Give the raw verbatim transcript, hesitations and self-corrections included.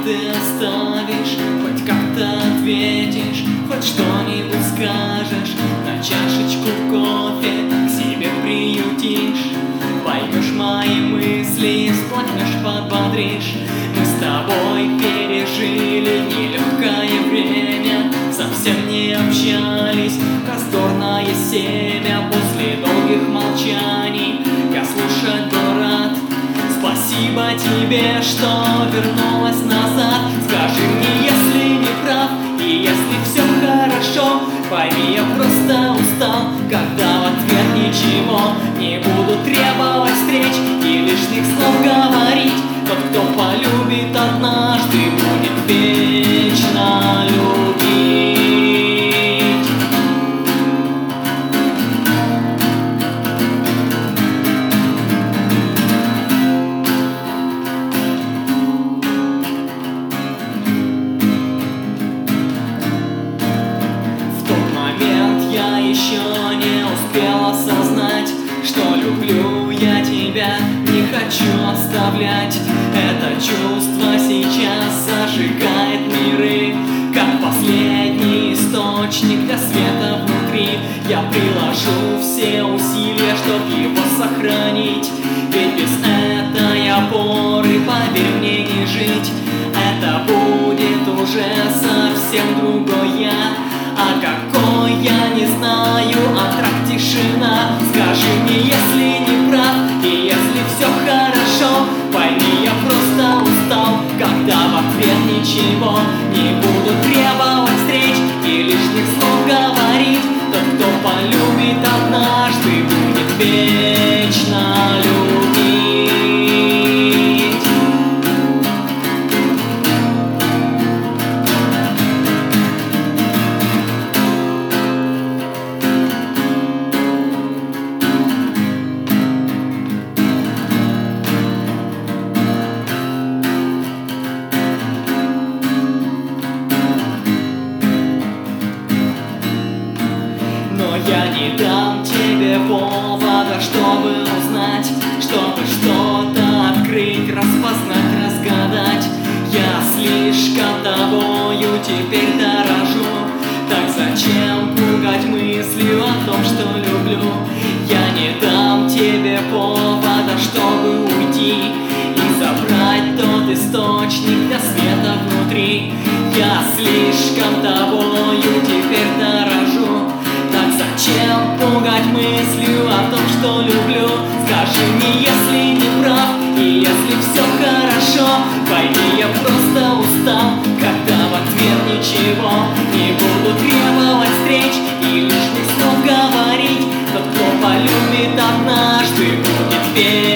ты оставишь, хоть как-то ответишь, хоть что-нибудь скажешь, на чашечку кофе к себе приютишь. Поймешь мои мысли, всплакнешь, подбодришь. Мы с тобой пережили нелегкое время, совсем не общались, раздорное семя. После долгих молчаний я слушать был рад. Спасибо тебе, что вернулась назад. Скажи мне, если не прав и если все хорошо, пойми, я просто устал, когда в ответ ничего. Не буду требовать встреч и лишних слов говорить. Тот, кто полюбит однажды, будет вечно любить. В тот момент я еще не успел осознать, что люблю я тебя, не хочу оставлять. Это чувство сейчас зажигает миры, как последний источник для света внутри. Я приложу все усилия, чтоб его сохранить, ведь без этой опоры, поверь мне, не жить. Это будет уже совсем другой я, а какой я не знаю, а трак тишина. Скажи мне, если не прав и если все хорошо, пойми, я просто устал, когда в ответ ничего. Не буду требовать встреч и лишних слов говорить. Тот, кто полюбит однажды, будет вечно любить. Но я не дам тебе повода, чтобы узнать, чтобы что-то открыть, распознать, разгадать. Я слишком тобою теперь дорожу, так зачем пугать мыслью о том, что люблю? Я не дам тебе повода, чтобы уйти и забрать тот источник для света внутри. Я слишком тобою теперь дорожу, так зачем пугать мыслью о том, что люблю? Скажи мне, если не прав и если все хорошо, пойми, я просто устал, когда в ответ ничего. Не буду требовать встреч и лишних слов говорить. Тот, кто полюбит однажды, будет верить.